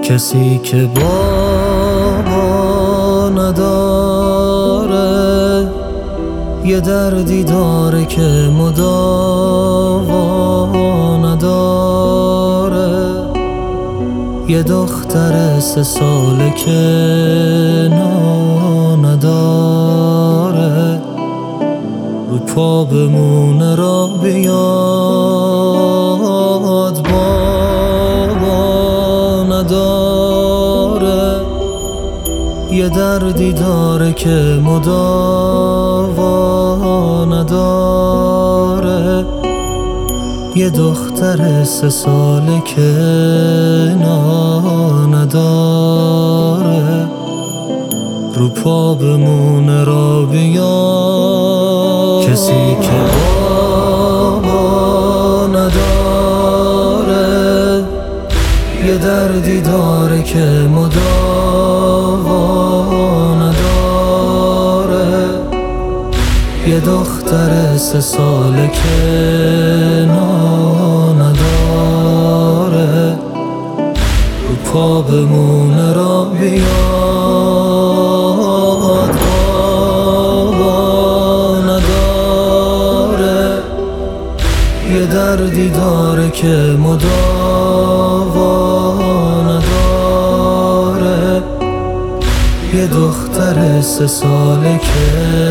کسی که بابا نداره، یه دردی داره که مداوا نداره. یه دختر 3 ساله که نداره، رو پا بمونه را بیاد بابا نداره. یه دردی داره که مداوا نداره. یه دختر 3 ساله که نداره، رو پا بمونه را بیاد. کسی که بابا نداره، یه دردی داره که مداوا نداره. یه دختر 3 ساله که نداره، رو پا بمونه را بیاد. بابا نداره، یه دردی داره که مداوا نداره. یه دختر 3 ساله که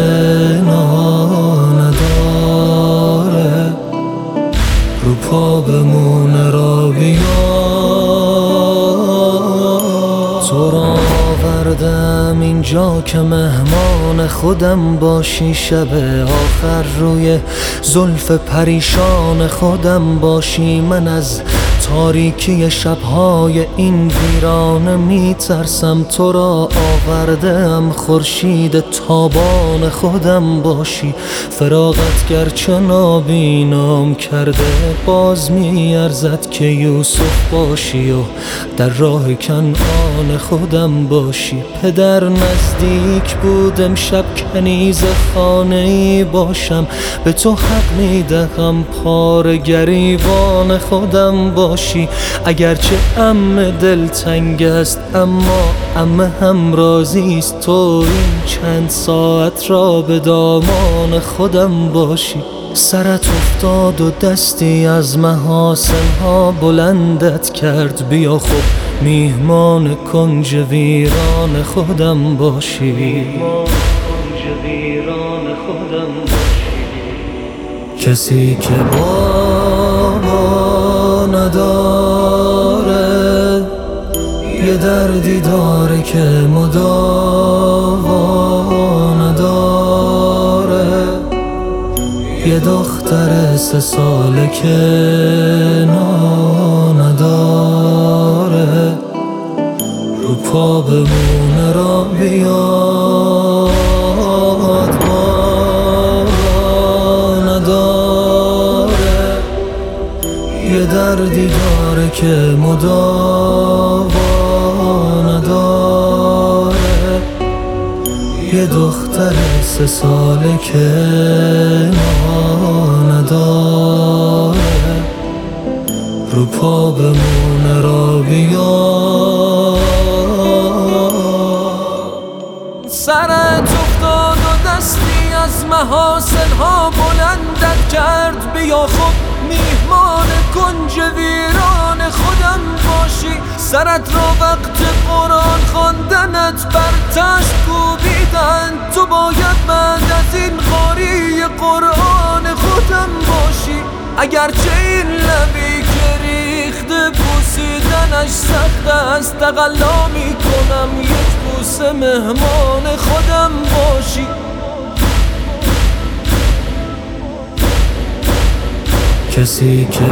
نداره، رو پا بمونه را بیاد. تو را آوردم اینجا که مهمان خودم باشی، شب آخر روی زلف پریشان خودم باشی. من از تاریکی شبهای این ویرانه میترسم، تو را آوردم خورشید تابان خودم باشی. فراقت گرچه نابینام کرده، باز میارزد که یوسف باشی و در راه کنعان خودم باشی. پدر نزدیک بود امشب کنیز خانه ای باشم، به تو حق میدهم پاره گریبان خودم باشی. اگرچه عمه دلتنگ است، اما عمه هم راضی است تو این چند ساعت را به دامان خودم باشی. سرت افتاد و دستی از محاسنها بلندت کرد، بیا خب میهمان کنج ویران خودم باشی. کسی که بابا نداره، یه دردی داره که مداوا نداره. یه دختر 3 ساله که نداره، رو پا بمونه را بیاد. یه دردی داره که مداوا نداره. یه دختر 3 ساله که نداره، رو پا بمونه را بیاد. سرت افتاد و دستی از محاسنها بلندت کرد، بیا خب میهمان کنج ویران خودم باشی. سرت را وقت قرآن خواندنت بر تشت کوبیدن، تو باید بعد از این قاری قرآن خودم باشی. اگرچه این لبی که ریخته بوسیدنش سخت است، تقلا میکنم یک بوسه مهمان خودم باشی. کسی که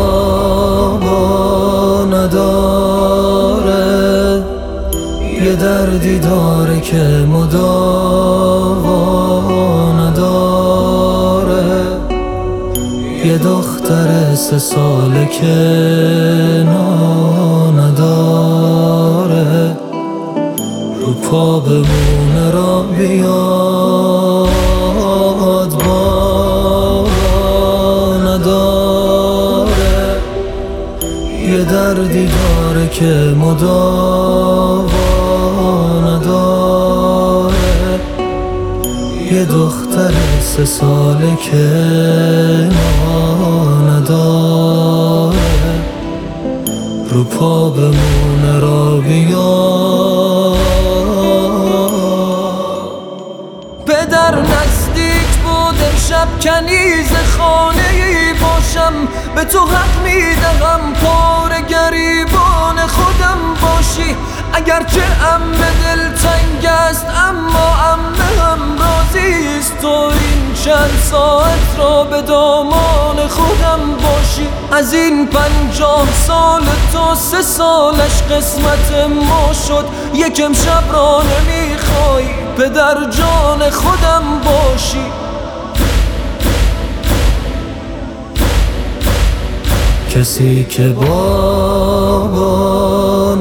بابا نداره، یه دردی داره که مداوا نداره. یه دختر 3 ساله که نداره، رو پا بمونه را بیاد. یه دردی داره داره که مداوا نداره، یه دختر 3 ساله که نداره، رو پا بمونه را بیا. پدر نزدیک بود امشب کنیز خانه ای باشم، به تو حق میدهم پاره گریبان خودم باشی. اگرچه به دل تنگ است اما هم راضیست تو این چند ساعت را به دامان خودم باشی. از این 50 سال تو 3 سالش قسمت ما شد، یک امشب را نمیخوای پدر جان خودم باشی. کسی که بابا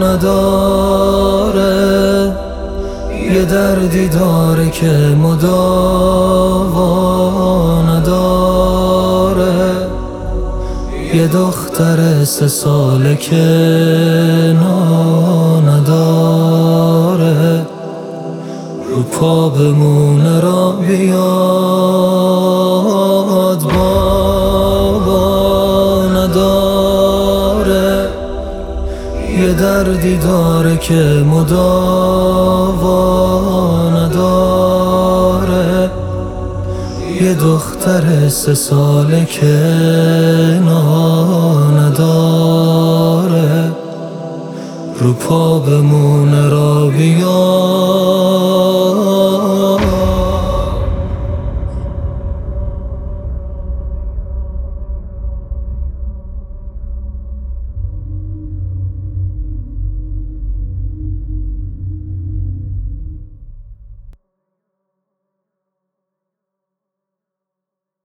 نداره، یه دردی داره که مداوا نداره، یه دختر 3 ساله که نداره، رو پا بمونه را بیاد. بابا نداره، یه دردی داره که مداوا نداره، یه دختر 3 ساله که نداره، رو پا بمونه را بیاد.